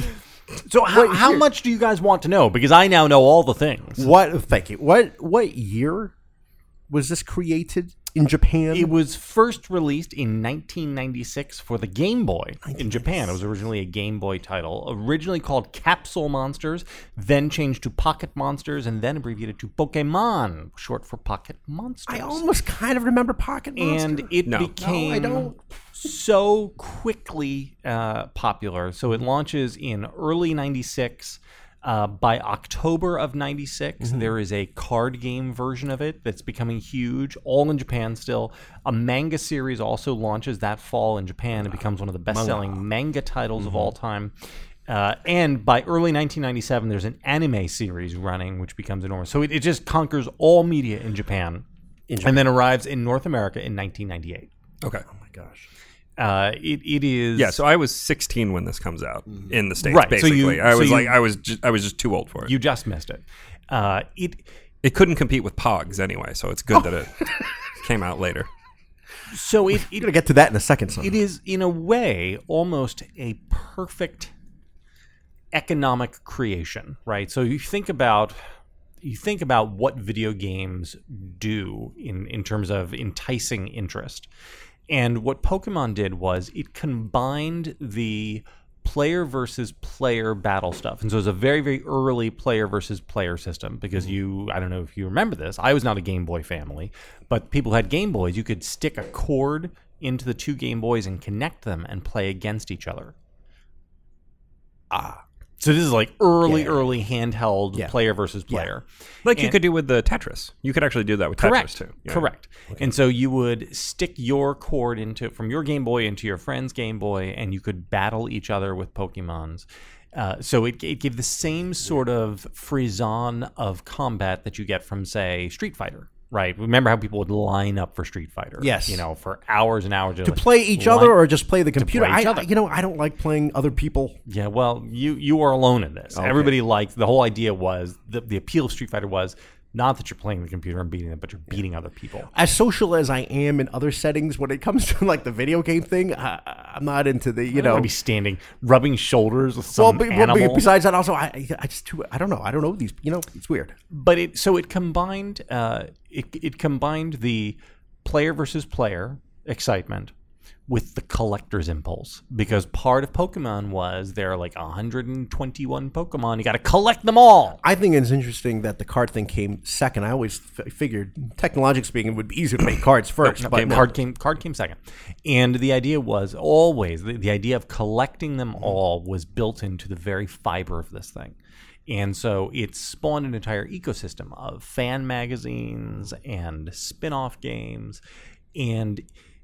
So how much do you guys want to know? Because I now know all the things. Thank you. What year was this created in Japan? It was first released in 1996 for the Game Boy in Japan. It was originally a Game Boy title, originally called Capsule Monsters, then changed to Pocket Monsters, and then abbreviated to Pokemon, short for Pocket Monsters. I almost kind of remember Pocket Monsters. And it became so quickly popular. So it launches in early 96. By October of 96, there is a card game version of it that's becoming huge, all in Japan still. A manga series also launches that fall in Japan. It becomes one of the best-selling manga titles of all time. And by early 1997, there's an anime series running, which becomes enormous. So it just conquers all media in Japan, and then arrives in North America in 1998. Okay. Oh my gosh. It is. Yeah, so I was 16 when this comes out in the States, Right, so basically. I was just too old for it. You just missed it. It couldn't compete with Pogs anyway, so it's good that it came out later. So We're going to get to that in a second, son. It is, in a way, almost a perfect economic creation, right? So you think about what video games do in terms of enticing interest. And what Pokemon did was it combined the player versus player battle stuff. And so it was a very, very early player versus player system because I don't know if you remember this, I was not a Game Boy family, but people who had Game Boys, you could stick a cord into the two Game Boys and connect them and play against each other. So this is like early handheld player versus player. Like you could do with the Tetris. You could actually do that with Tetris too. Yeah. Correct. Okay. And so you would stick your cord from your Game Boy into your friend's Game Boy, and you could battle each other with Pokemons. So it gave the same sort of frisson of combat that you get from, say, Street Fighter. Right. Remember how people would line up for Street Fighter? Yes. For hours and hours. To play each other or just play the computer? I don't like playing other people. Yeah, well, you are alone in this. Okay. Everybody liked, the whole idea was, the appeal of Street Fighter was not that you're playing the computer and beating them, but you're beating other people. As social as I am in other settings, when it comes to like the video game thing, I'm not into the, I don't want to be standing, rubbing shoulders with some animal. But besides that, also, I don't know. I don't know these, it's weird. But it combined, it combined the player versus player excitement with the collector's impulse, because part of Pokemon was there are like 121 Pokemon. You got to collect them all. I think it's interesting that the card thing came second. I always figured, technologically speaking, it would be easier to make cards first. Card came second. And the idea was always, the idea of collecting them all was built into the very fiber of this thing. And so it spawned an entire ecosystem of fan magazines and spin-off games. And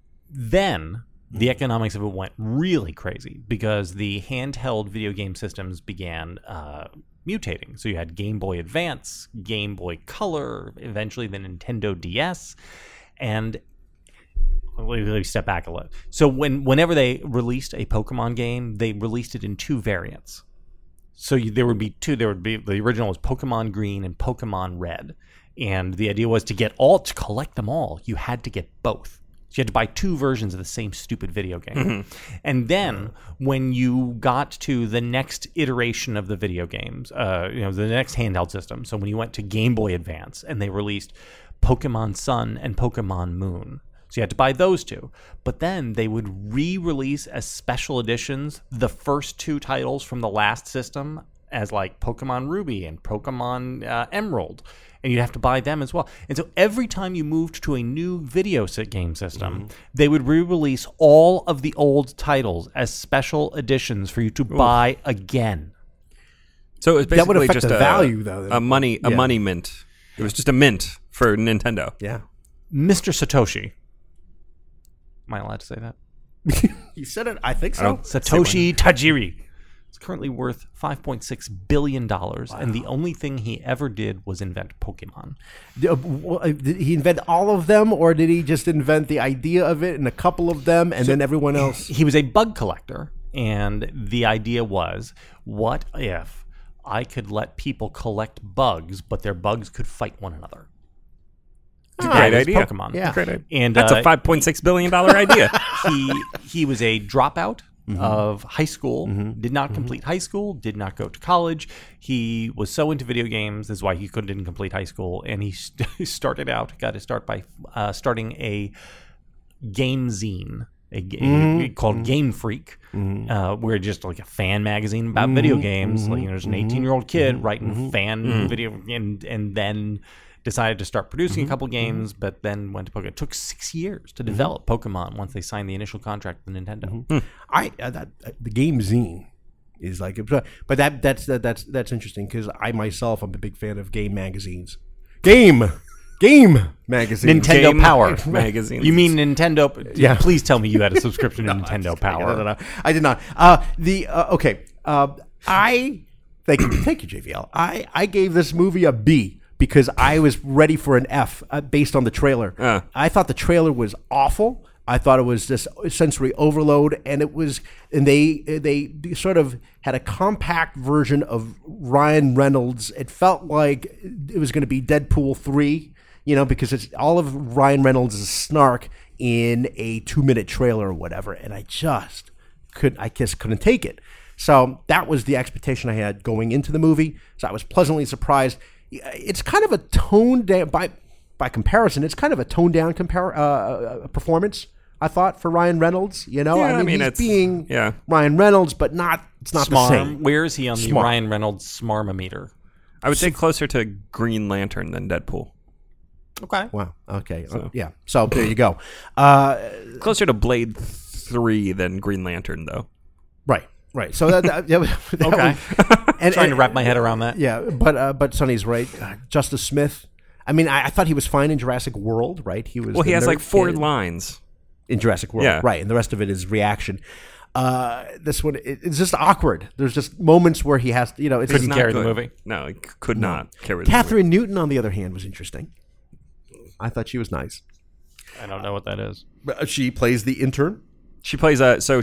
then the economics of it went really crazy because the handheld video game systems began mutating. So you had Game Boy Advance, Game Boy Color, eventually the Nintendo DS. And let me step back a little. So whenever they released a Pokemon game, they released it in two variants. So there would be two. There would be, the original was Pokemon Green and Pokemon Red. And the idea was to collect them all, you had to get both. So you had to buy two versions of the same stupid video game. Mm-hmm. And then when you got to the next iteration of the video games, the next handheld system, so when you went to Game Boy Advance and they released Pokemon Sun and Pokemon Moon, so you had to buy those two. But then they would re-release as special editions the first two titles from the last system as like Pokemon Ruby and Pokemon Emerald. And you'd have to buy them as well. And so every time you moved to a new video game system, they would re-release all of the old titles as special editions for you to buy again. So it was basically that would affect just the value, though. A money mint. It was just a mint for Nintendo. Yeah. Mr. Satoshi. Am I allowed to say that? You said it. I think so. Satoshi Tajiri. It's currently worth $5.6 billion, and the only thing he ever did was invent Pokemon. Did he invent all of them, or did he just invent the idea of it and a couple of them, and then everyone else? He was a bug collector, and the idea was, what if I could let people collect bugs, but their bugs could fight one another? Great idea. Pokemon. Yeah. Great idea. And that's a $5.6 billion idea. He was a dropout of high school, did not complete high school, did not go to college. He was so into video games, that's why he didn't complete high school, and he got his start by starting a game zine. Called Game Freak, where just like a fan magazine about video games. Like, there's an 18-year-old kid writing fan video, and then decided to start producing a couple games, but then went to Pokemon. It took 6 years to develop Pokemon once they signed the initial contract with Nintendo. The game zine is like, but that's interesting because I myself am a big fan of game magazines. Game magazine. Nintendo Game Power magazine. You mean Nintendo? Yeah. Please tell me you had a subscription to Nintendo Power. No, I did not. Okay. Thank you, JVL. I gave this movie a B because I was ready for an F based on the trailer. I thought the trailer was awful. I thought it was just sensory overload, and they sort of had a compact version of Ryan Reynolds. It felt like it was going to be Deadpool 3, because it's all of Ryan Reynolds' snark in a 2-minute trailer or whatever, and I just couldn't take it. So that was the expectation I had going into the movie. So I was pleasantly surprised. It's kind of a toned down, by comparison, it's kind of a toned down performance, I thought, for Ryan Reynolds. He's being Ryan Reynolds, but it's not the same. Where is he on the Ryan Reynolds smarmometer? I would say closer to Green Lantern than Deadpool. Okay. Wow. Okay. Yeah. So there you go. Closer to Blade 3 than Green Lantern, though. Right. So that okay. And trying to wrap my head around that. Yeah, but Sonny's right. Justice Smith. I mean, I thought he was fine in Jurassic World, right? He was. Well, he has like 4 lines in Jurassic World, right? And the rest of it is reaction. This one, it's just awkward. There's just moments where he has, it's couldn't carry the movie. No, he could not carry the movie. Catherine Newton, on the other hand, was interesting. I thought she was nice. I don't know what that is. She plays the intern. She plays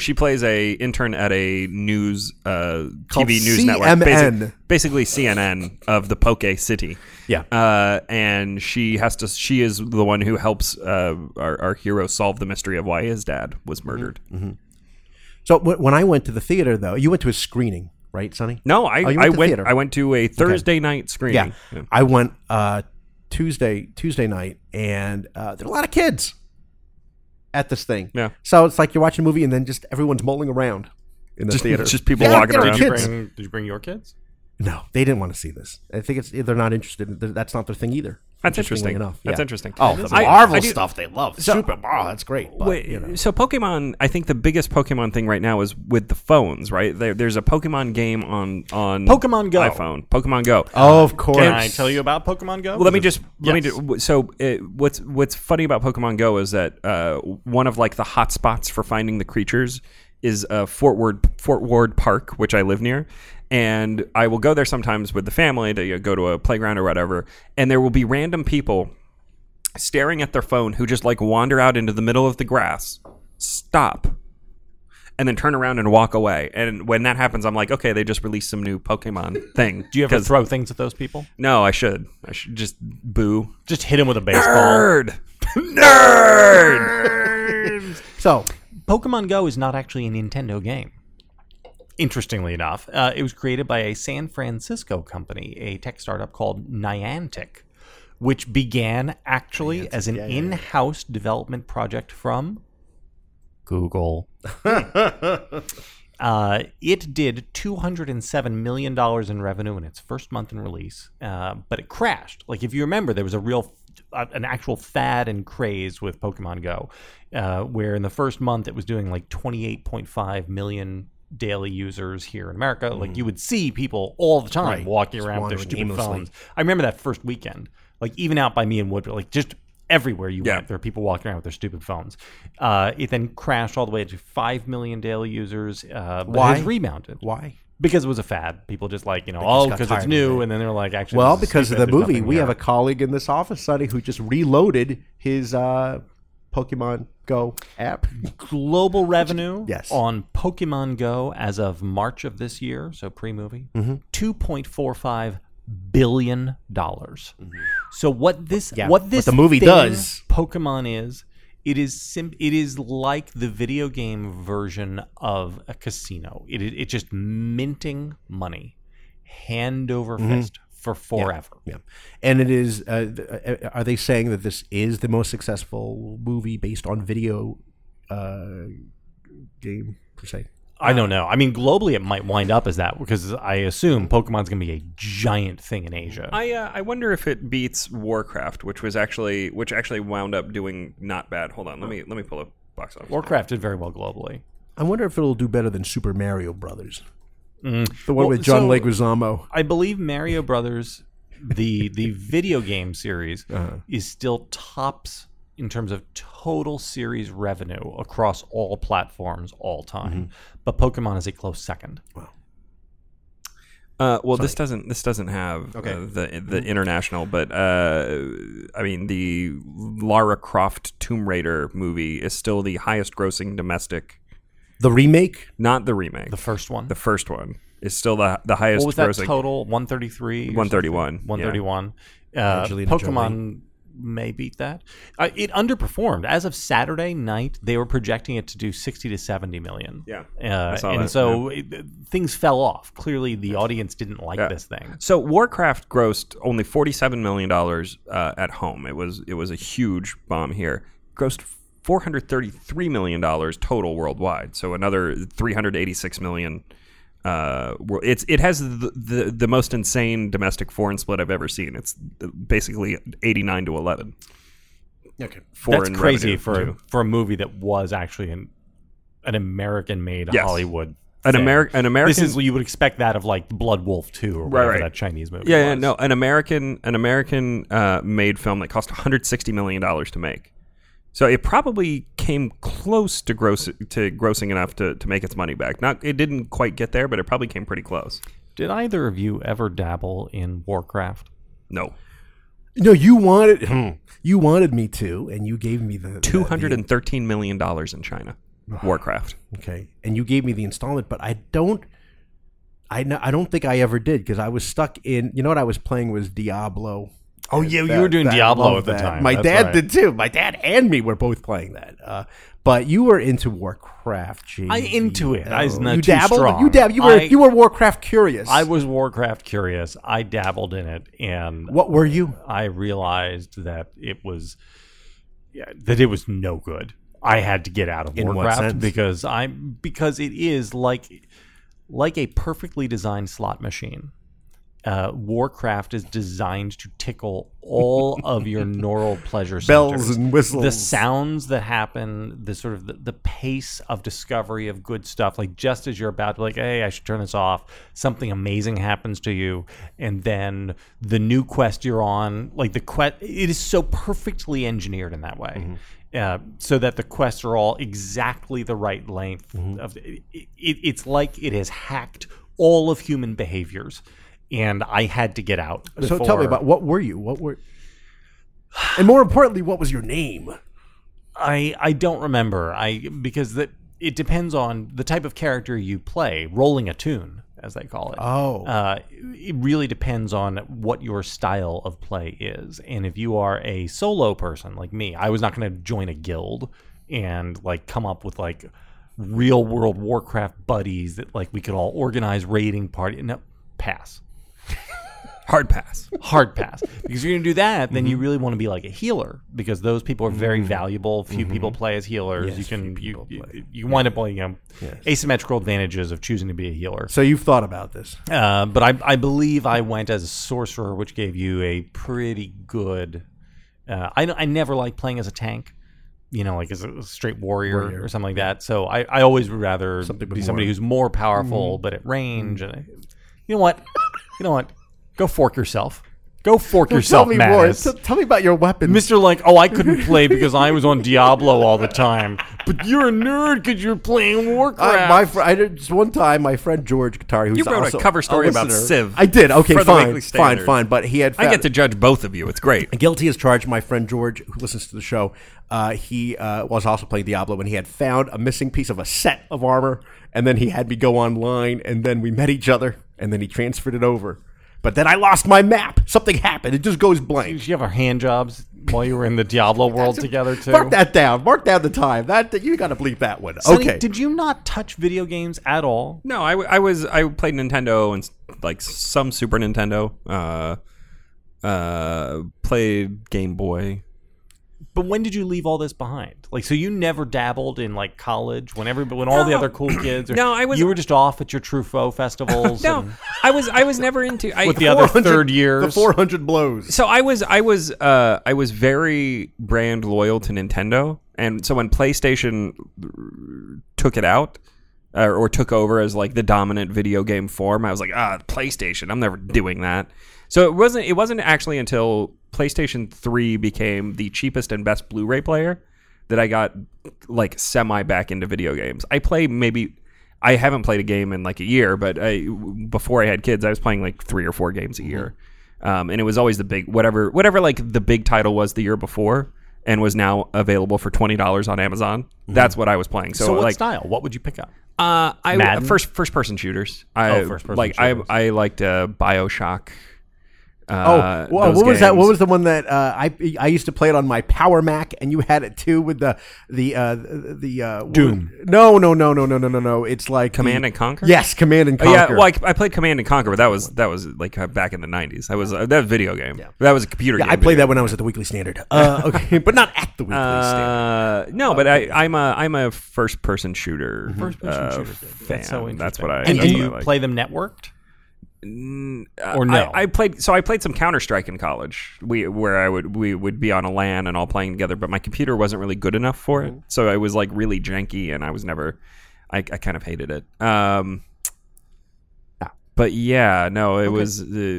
a intern at a news TV news CNN. network, basically CNN of the Poke City. Yeah, and she is the one who helps our hero solve the mystery of why his dad was murdered. Mm-hmm. So when I went to the theater, though, you went to a screening, right, Sonny? No, I went to a Thursday night screening. Yeah. I went Tuesday night, and there are a lot of kids at this thing. Yeah. So it's like you're watching a movie and then just everyone's mulling around in the theater. Just people walking around. Did you bring your kids? No, they didn't want to see this. I think they're not interested. That's not their thing either. That's interesting. Enough. That's yeah. interesting. Oh, the Marvel stuff they love. Super Mario, that's great. But, So Pokemon, I think the biggest Pokemon thing right now is with the phones, right? There's a Pokemon game on Pokemon Go iPhone. Pokemon Go. Oh, of course. Can I tell you about Pokemon Go? Well, let me what's funny about Pokemon Go is that one of like the hot spots for finding the creatures is Fort Ward Park, which I live near. And I will go there sometimes with the family to go to a playground or whatever. And there will be random people staring at their phone who just like wander out into the middle of the grass, stop, and then turn around and walk away. And when that happens, I'm like, okay, they just released some new Pokemon thing. Do you ever throw things at those people? No, I should just boo. Just hit him with a baseball. Nerd! So, Pokemon Go is not actually a Nintendo game. Interestingly enough, it was created by a San Francisco company, a tech startup called Niantic, which began actually as an in-house development project from Google. It did $207 million in revenue in its first month in release, but it crashed. Like, if you remember, there was an actual fad and craze with Pokemon Go, where in the first month it was doing like 28.5 million daily users here in America. Like, you would see people all the time walking around with their stupid phones. I remember that first weekend, like even out by me in Woodbridge, like just everywhere you went, there are people walking around with their stupid phones. It then crashed all the way to 5 million daily users. But Why? It has rebounded. Why? Because it was a fad. People just like, because it's new, and then they're like, actually, well, this is because of stupid. the There's movie, nothing we there. have a colleague in this office, Sonny, who just reloaded his Pokemon Go app. Global revenue Yes. on Pokemon Go as of March of this year, so pre-movie, $2.45 billion. So what the movie does, Pokemon It is like the video game version of a casino. It's just minting money, hand over fist for forever. Yeah. And it is. Are they saying that this is the most successful movie based on video game per se? I don't know. I mean, globally, it might wind up as that because I assume Pokemon's going to be a giant thing in Asia. I wonder if it beats Warcraft, which actually wound up doing not bad. Hold on, let me pull up box office. Warcraft did very well globally. I wonder if it'll do better than Super Mario Brothers, the one with John Leguizamo. I believe Mario Brothers, the video game series, is still tops in terms of total series revenue across all platforms all time, but Pokemon is a close second. Well, this doesn't have the international, but I mean the Lara Croft Tomb Raider movie is still the highest grossing domestic. The remake, not the remake. The first one. The first one is still the highest. What was that grossing. total? 133. 131. 131. Angelina Pokemon. Jolie. May beat that. It underperformed. As of Saturday night, they were projecting it to do 60 to 70 million. Yeah. Things fell off. Clearly, the audience didn't like this thing. So Warcraft grossed only $47 million at home. It was a huge bomb here. Grossed $433 million total worldwide. So another $386 million. It has the most insane domestic foreign split I've ever seen. It's basically 89 to 11. Okay, that's crazy for a movie that was actually an American-made Hollywood. An American. This is you would expect that of like Blood Wolf 2 or whatever that Chinese movie. Yeah, no, an American made film that cost $160 million to make. So it probably came close to grossing enough to make its money back. It didn't quite get there, but it probably came pretty close. Did either of you ever dabble in Warcraft? No. No, you wanted me to, and you gave me the $213 million in China. Warcraft. Okay, and you gave me the installment, but I don't think I ever did because I was stuck in. You know what I was playing was Diablo. Oh, yeah, you were doing Diablo at the time. My dad did too. My dad and me were both playing that. But you were into Warcraft, G. Into it. I was not you too dabbled? strong. You were Warcraft curious. I was Warcraft curious. I dabbled in it, and what were you? I realized that it was no good. I had to get out of Warcraft because it is like a perfectly designed slot machine. Warcraft is designed to tickle all of your neural pleasure centers. Bells and whistles. The sounds that happen, the sort of the pace of discovery of good stuff. Like just as you're about to like, hey, I should turn this off, something amazing happens to you, and then the new quest you're on, like the quest, it is so perfectly engineered in that way. So that the quests are all exactly the right length. It's like it has hacked all of human behaviors. And I had to get out. So tell me about what were you? And more importantly, what was your name? I don't remember. Because it depends on the type of character you play. Rolling a tune, as they call it. Oh, it really depends on what your style of play is. And if you are a solo person like me, I was not going to join a guild and like come up with like real world Warcraft buddies that like we could all organize raiding party. No, pass. Hard pass. Because if you're going to do that, then you really want to be like a healer because those people are very valuable. Few people play as healers. Yes, you wind up playing asymmetrical advantages of choosing to be a healer. So you've thought about this. But I believe I went as a sorcerer, which gave you a pretty good... I never liked playing as a tank. Like as a straight warrior or something like that. So I always would rather be somebody who's more powerful, but at range. And you know what? Go fork yourself. Tell me Mattis. More. Tell me about your weapons. Mr. I couldn't play because I was on Diablo all the time. But you're a nerd because you're playing Warcraft. One time, my friend George Katari, who's you wrote also a cover story about Civ. I did. Okay, fine. But he had. I get to judge both of you. It's great. Guilty as charged. My friend George, who listens to the show, he was also playing Diablo, and he had found a missing piece of a set of armor, and then he had me go online, and then we met each other, and then he transferred it over. But then I lost my map. Something happened. It just goes blank. You have our hand jobs. while you were in the Diablo world together too. Mark that down. Mark down the time. That you got to bleep that one. Sonny, Okay. did you not touch video games at all? No, I played Nintendo and like some Super Nintendo. Played Game Boy. But when did you leave all this behind? Like, so you never dabbled in like college when all the other cool kids? Or, No, I was. You were just off at your Truffaut festivals. No, and I was never into. with the other 400 third years. The 400 blows. So I was very brand loyal to Nintendo, and so when PlayStation took it out or took over as like the dominant video game form, I was like, PlayStation, I'm never doing that. So it wasn't actually until PlayStation 3 became the cheapest and best Blu-ray player that I got like semi back into video games. I haven't played a game in like a year, but before I had kids, I was playing like 3 or 4 games a year. And it was always the big, whatever like the big title was the year before and was now available for $20 on Amazon. That's what I was playing. So what like, style? What would you pick up? Madden? First person shooters. First person shooters. I liked BioShock. What was that? What was the one that I used to play it on my Power Mac, and you had it too with the Doom. No. It's like Command and Conquer. Yes, Command and Oh, Conquer. yeah, well, I played Command and Conquer, but that was like back in the 90s. That was a video game. Yeah. That was a computer game. I played that when I was at the Weekly Standard. Okay, but not at the Weekly Standard. No, but I'm a first person shooter. First person shooter. Fan. That's so interesting. That's what I. And that's do what you I like. play them networked? Or no? I played some Counter-Strike in college. We would be on a LAN and all playing together, but my computer wasn't really good enough for it, so it was like really janky, and I was never. I kind of hated it. But yeah, no, it was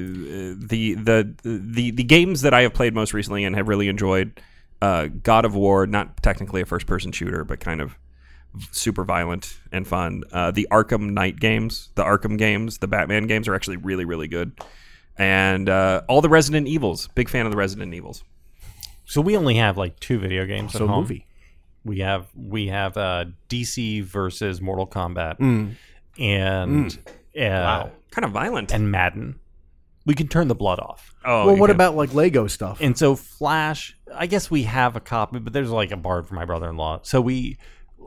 the games that I have played most recently and have really enjoyed. God of War, not technically a first-person shooter, but kind of super violent and fun. The Arkham Knight games, the Arkham games, the Batman games are actually really, really good. And all the Resident Evils. Big fan of the Resident Evils. So we only have like 2 video games at home. Movie. We have DC versus Mortal Kombat and Wow. Kind of violent. and Madden. We can turn the blood off. Oh, Well, you what can- about like Lego stuff? And so Flash, I guess we have a copy, but there's like a Bard for my brother-in-law. So we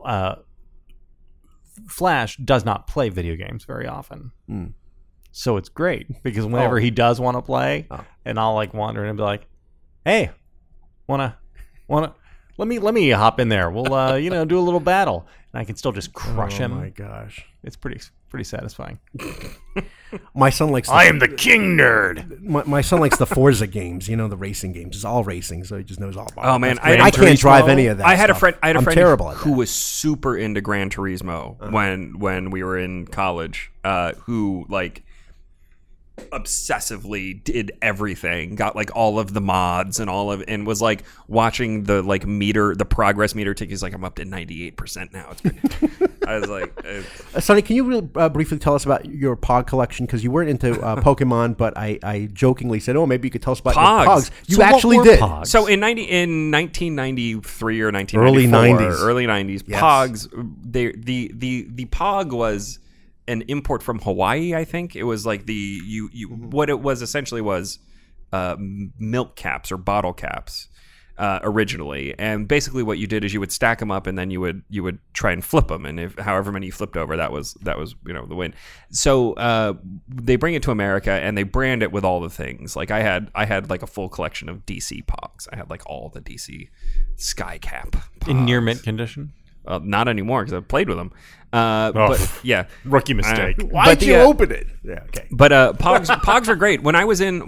Flash does not play video games very often. So it's great because whenever he does want to play, and I'll like wander in and be like, "Hey, wanna let me hop in there. We'll do a little battle." And I can still just crush him. Oh my gosh. It's pretty satisfying. My son likes. I am the king nerd. My son likes the Forza games. The racing games. It's all racing, so he just knows all about it. Oh man, I can't drive any of that. I had stuff. a I'm friend terrible at who that. was super into Gran Turismo when we were in college. Who like obsessively did everything, got like all of the mods and was like watching the like the progress meter tick. He's like, I'm up to 98% now. It's pretty. I was like, Sonny, can you briefly tell us about your Pog collection? Because you weren't into Pokemon, but I jokingly said, maybe you could tell us about your Pogs. You So what actually were did. Pogs? So in 1993 or 1994, early 90s, Yes. Pogs. The Pog was an import from Hawaii. I think it was like what it was essentially was milk caps or bottle caps originally, and basically what you did is you would stack them up and then you would try and flip them, and if however many you flipped over, that was the win. So they bring it to America and they brand it with all the things. Like I had like a full collection of DC Pogs. I had like all the DC Sky Cap Pogs. In near mint condition. Not anymore because I've played with them. But yeah, Rookie mistake. Why'd you open it? Yeah, okay. But Pogs are great. When I was in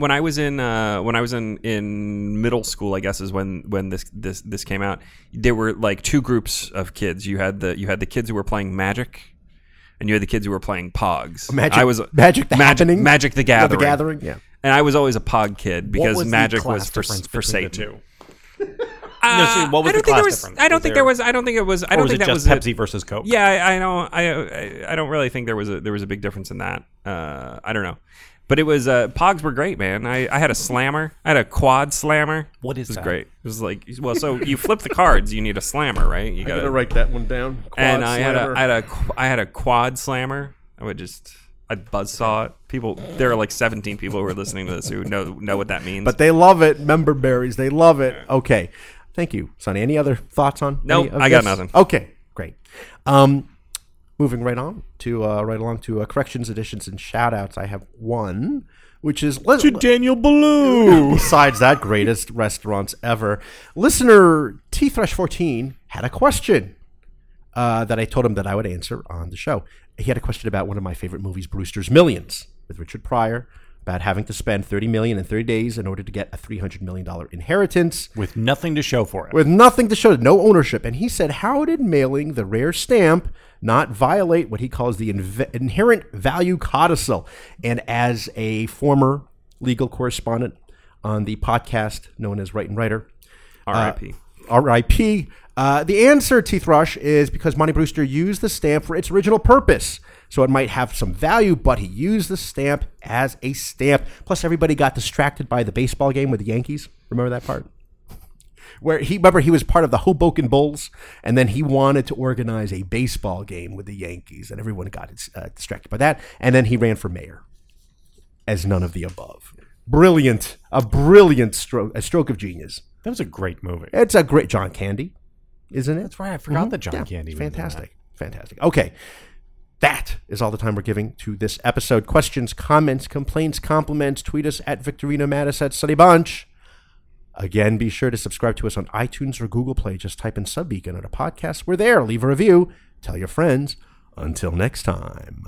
middle school, I guess is when this came out. There were like 2 groups of kids. You had the kids who were playing Magic, and you had the kids who were playing Pogs. Magic the Happening? Magic the Gathering. The Gathering, yeah. And I was always a Pog kid because was the Magic class was difference for between the Satan. two? What was the class difference? I don't think there was. I don't think it was. I Or don't was think it that just was Pepsi versus Coke? Yeah, I don't really think there was a big difference in that. I don't know, but it was Pogs were great, man. I had a slammer. I had a quad slammer. What is it was that? great. It was like, well, so you flip the cards, you need a slammer, right? You I'm gonna write that one down. and I had a quad slammer. I would just I buzzsaw it. There are like 17 people who are listening to this who know what that means. But they love it. Member berries, they love it. Okay. Thank you, Sonny. Any other thoughts on? Nope, I got nothing. Okay, great. Moving right along to corrections, additions, and shout-outs. I have one, which is to Daniel Ballou. Besides that, greatest restaurants ever. Listener T-Thresh14 had a question that I told him that I would answer on the show. He had a question about one of my favorite movies, Brewster's Millions, with Richard Pryor, about having to spend $30 million in 30 days in order to get a $300 million inheritance. With nothing to show for it. With nothing to show, no ownership. And he said, how did mailing the rare stamp not violate what he calls the inherent value codicil? And as a former legal correspondent on the podcast known as Write and Writer, R.I.P. R.I.P. The answer, Teeth Rush, is because Monty Brewster used the stamp for its original purpose. So it might have some value, but he used the stamp as a stamp. Plus, everybody got distracted by the baseball game with the Yankees. Remember that part? Where he was part of the Hoboken Bulls, and then he wanted to organize a baseball game with the Yankees, and everyone got distracted by that. And then he ran for mayor as none of the above. Brilliant, a stroke of genius. That was a great movie. It's a great John Candy, isn't it? That's right. I forgot that John Candy. Fantastic. Fantastic. Okay. That is all the time we're giving to this episode. Questions, comments, complaints, compliments, tweet us at Victorino Mattis at Sunny Bunch. Again, be sure to subscribe to us on iTunes or Google Play. Just type in Subbeacon on a podcast. We're there. Leave a review. Tell your friends. Until next time.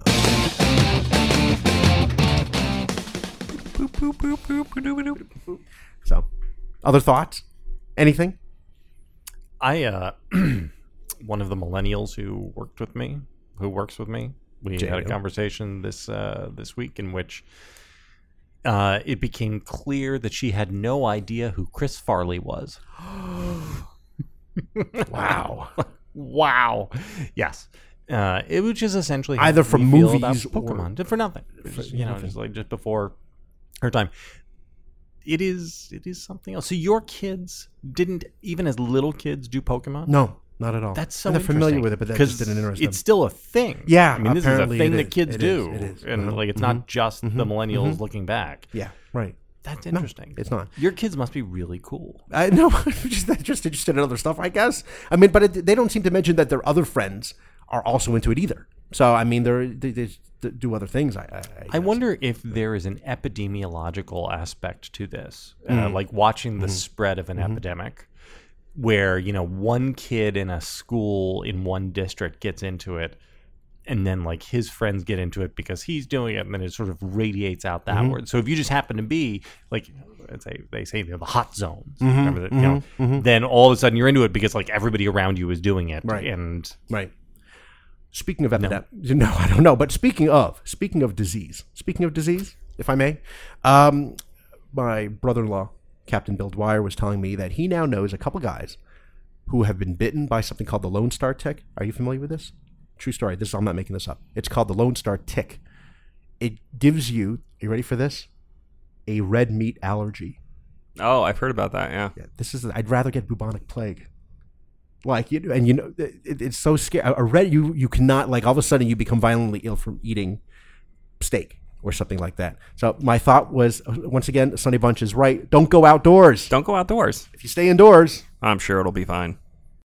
So, other thoughts? Anything? I one of the millennials who works with me, we had a conversation this week in which it became clear that she had no idea who Chris Farley was. Wow. Yes. It was just essentially either from movies about Pokemon, or for nothing. Just before her time. It is something else. So your kids didn't, even as little kids, do Pokemon? No, not at all. That's so and they're familiar interesting, with it, but that just didn't interest them. It's still a thing. Yeah, I mean, this is a thing that is. kids do. It is. And it's not just the millennials looking back. Yeah, right. That's interesting. No, it's not. Your kids must be really cool. No, just interested in other stuff, I guess. I mean, but they don't seem to mention that their other friends are also into it either. So, I mean, they do other things. I wonder if there is an epidemiological aspect to this, like watching the spread of an epidemic, where one kid in a school in one district gets into it, and then like his friends get into it because he's doing it, and then it sort of radiates out that So if you just happen to be like, they say they're the hot zones, remember that, then all of a sudden you're into it because like everybody around you is doing it, right? And right. Speaking of epidemic, no, I don't know. But speaking of disease, if I may, my brother-in-law, Captain Bill Dwyer, was telling me that he now knows a couple guys who have been bitten by something called the Lone Star tick. Are you familiar with this? True story. I'm not making this up. It's called the Lone Star tick. It gives you, are you ready for this? A red meat allergy. Oh, I've heard about that, yeah. I'd rather get bubonic plague. Like, it's so scary. You cannot, like, all of a sudden you become violently ill from eating steak or something like that. So my thought was, once again, Sunny Bunch is right. Don't go outdoors. Don't go outdoors. If you stay indoors, I'm sure it'll be fine.